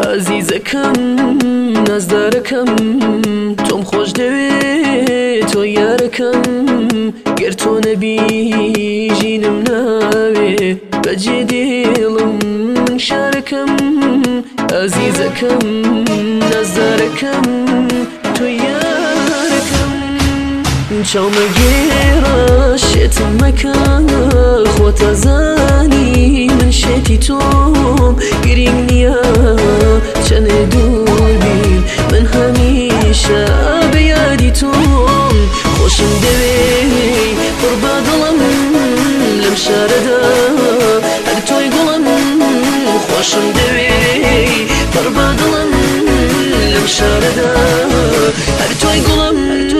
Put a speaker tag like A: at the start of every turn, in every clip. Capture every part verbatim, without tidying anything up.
A: عزیزەکەم نازدارەکەم تۆم خۆش دەوێت تۆ یارەکەم گەر تۆ نەبی ژینم ناوێ بەجێ دێڵم من شارەکەم عزیزەکەم نازدارەکەم تۆ یارەکەم چاومە گێڕە شێتم مەکە خۆتە زانی من شێتی تۆم گرنگ نییە چەنێ دوور بین من هەمیشە بە یادی تۆم خۆشم دەوێ قوربا دڵم لەم شارەدا هەر تۆی گوڵم خۆشم دەوێ قوربا دڵم لەم شارەدا هەر تۆی گوڵم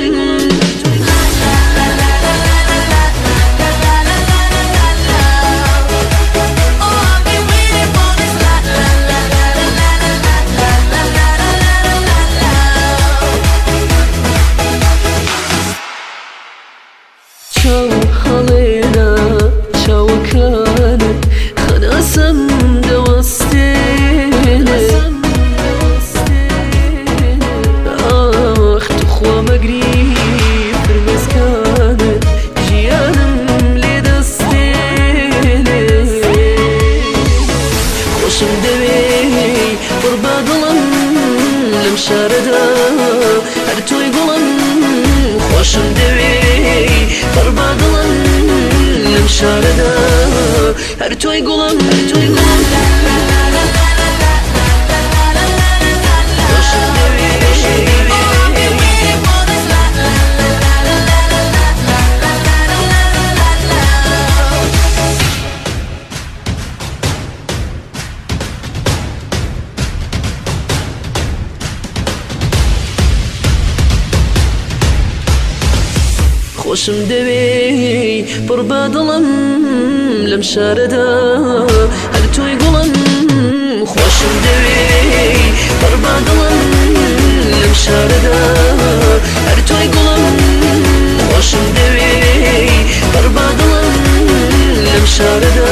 A: هەڵێنا چاوەکانت خەناسەم دەوەستێنێ ئاخ توخوا مەگری فرمێسکانت ژیانم لێ دەستێنێ خۆشم دەوێ قوربا دڵم لەم شارەدا هەر تۆی گوڵم خۆشم دەوێ قوربا دڵم لەم شارەدا هەر تۆی گوڵم خۆشم دەوێ خۆشم دەوێ قوربا دڵم لەم شارەدا هەر تۆی گوڵم خۆشم دەوێ قوربا دڵم لەم شارەدا هەر تۆی گوڵم خۆشم دەوێ قوربا دڵم لەم شارەدا